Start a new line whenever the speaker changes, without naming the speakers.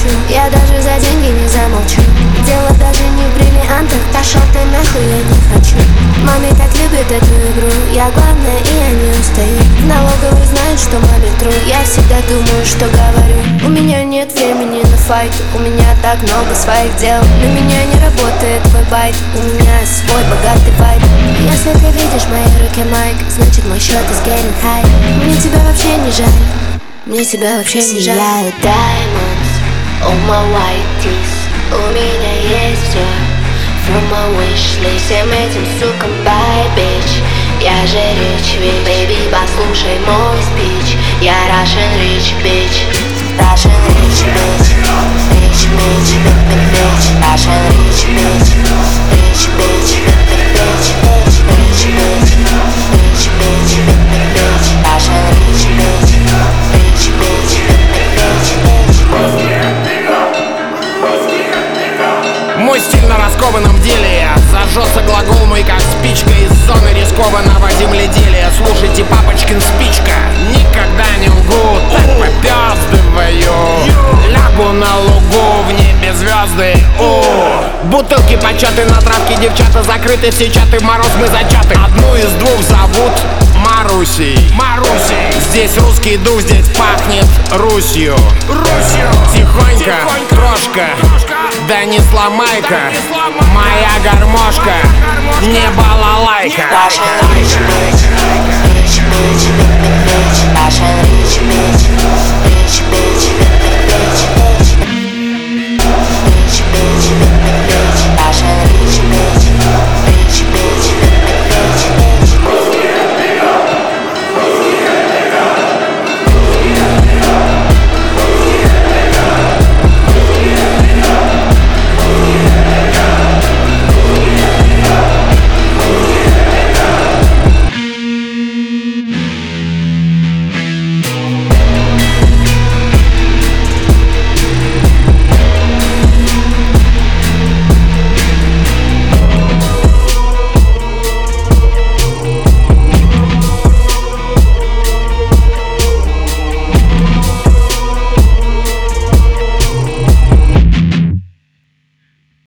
хочу. Я даже за деньги не замолчу. Дело даже не в бриллиантах, пошел ты нахуй, я не хочу. Маме так любит эту игру, я главная и я не устаю. Налоговые знают, что маме тру, я всегда думаю, что говорю. У меня нет времени на файт, у меня так много своих дел. На меня не работает твой байт, у меня свой богатый вайб. Если ты видишь в моей руке майк, значит мой счет is getting high. Мне тебя вообще не жаль, мне тебя вообще не жаль.
Сияют diamonds, all my white teeth. У меня есть все, from my wish list. Всем этим сукам bye, bitch. Я же rich, bitch. Baby, послушай мой спич. Я Russian rich, bitch. Russian rich, bitch. Rich, bitch, bitch. Russian rich, bitch. Rich, bitch, bitch. Rich, bitch. Rich, bitch, bitch. Russian rich, bitch. Rich, bitch, bitch.
Мой стиль на раскованном деле зажжется глагол мой как спичка из зоны рискованного земледелия. Слушайте, папочкин спичка, никогда не лгу, так попёздываю. Лягу на лугу, в небе звезды. Бутылки початы на травке, девчата закрыты, все чаты, в мороз мы зачаты. Одну из двух зовут Марусей. Здесь русский дух, здесь пахнет Русью. Тихонько, крошка, да не сломай-ка, моя гармошка, не балалайка.
Russian rich, bitch. Rich, bitch, bitch. Russian rich, bitch. Rich,